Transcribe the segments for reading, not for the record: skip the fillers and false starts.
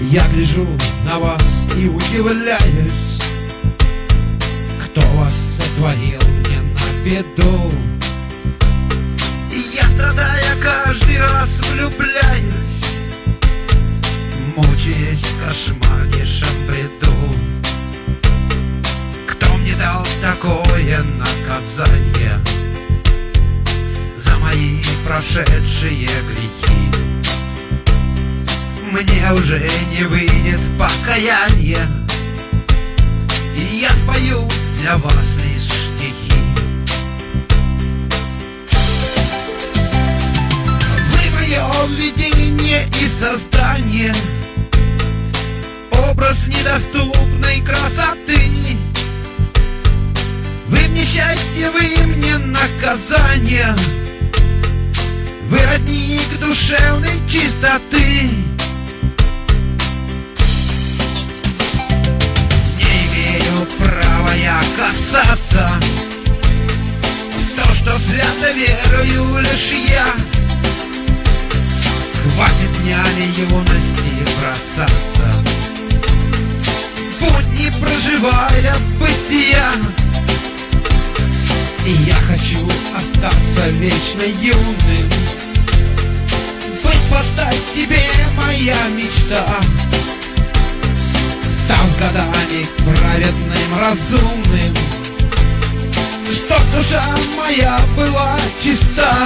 Я гляжу на вас и удивляюсь, кто вас сотворил мне на беду. И я, страдая, каждый раз влюбляюсь, мучаясь в кошмарнейшем бреду. Кто мне дал такое наказание за мои прошедшие грехи? Мне уже не выйдет покаяние, и я спою для вас лишь стихи. Вы мое видение и создание, образ недоступной красоты. Вы мне счастье, вы мне наказание, вы родник душевной чистоты. Право я касаться то, что свято верую лишь я. Хватит няне юности бросаться, будни проживая бытия. И я хочу остаться вечно юным, быть подстать тебе моя мечта. Став годами праведным, разумным, чтоб душа моя была чиста.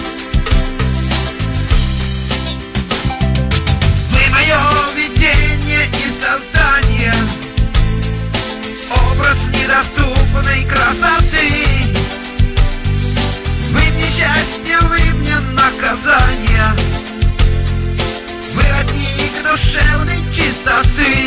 Вы мое видение и создание, образ недоступной красоты. Вы мне счастье, вы мне наказание, вы родник душевной чистоты.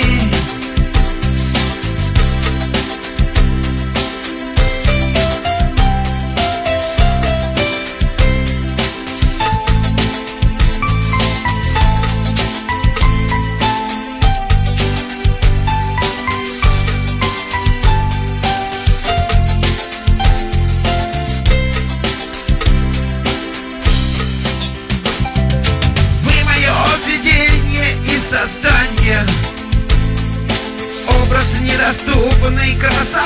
Создание, образ недоступной красоты.